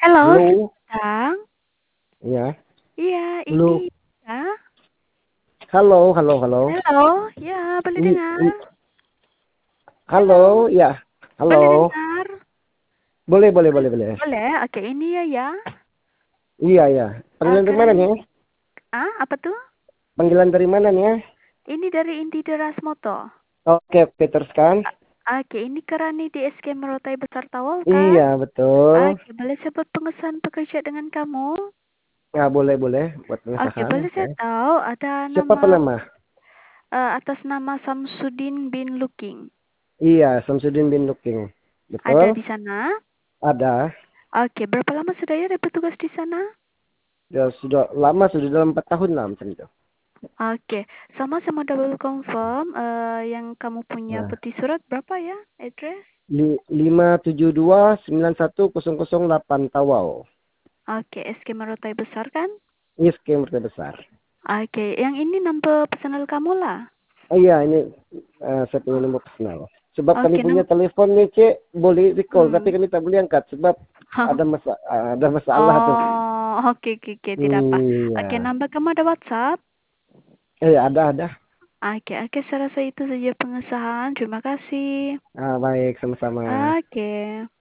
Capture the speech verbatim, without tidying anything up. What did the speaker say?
Halo, selamat Halo, datang. ya. Iya, ini Halo, ya. halo, halo, halo. Halo, ya, boleh Ini, ini, dengar. Halo, halo, ya, boleh halo. dengar. Boleh, boleh, Bol- boleh, boleh. Boleh, oke, ini ya, ya. Iya, ya. Panggilan dari Oke, mana nih? ah, apa tuh? Panggilan dari mana nih ya? Ini dari Indi Derasmoto. Oke, oke, teruskan. Oke, ini Kerani di S K Merotai Besar Tawau, kan? Iya, betul. Oke, boleh saya buat pengesahan pekerja dengan kamu? Ya, boleh, boleh. Buat Oke, pengesahan, boleh oke. saya tahu ada Siapa nama penama? eh, atas nama Samsudin bin Looking. Iya, Samsudin bin Looking. Ada Betul? di sana? Ada. Oke, berapa lama sudah ya bertugas di sana? Ya, sudah lama, sudah dalam empat tahun lah macam itu. Oke, sama saya mau double confirm eh, yang kamu punya Nah, peti surat berapa ya address? li, lima tujuh dua sembilan satu nol nol delapan Tawau. Oke, S K Merotai Besar, kan? Ini skema besar. Oke, yang ini nomor personal kamu lah. Oh iya, ini eh, saya punya nomor personal. Sebab kami Oke, punya nom telepon nih, Cik, boleh di call, tapi hmm. kami tak boleh angkat sebab ada masa ada masalah tuh. Oh, oke, oke, oke, tidak apa. Oke, Iya. nambah kamu ada WhatsApp? Eh, ada, ada. Oke, oke, saya rasa itu saja pengesahan. Terima kasih. Ah, baik, sama-sama. Oke.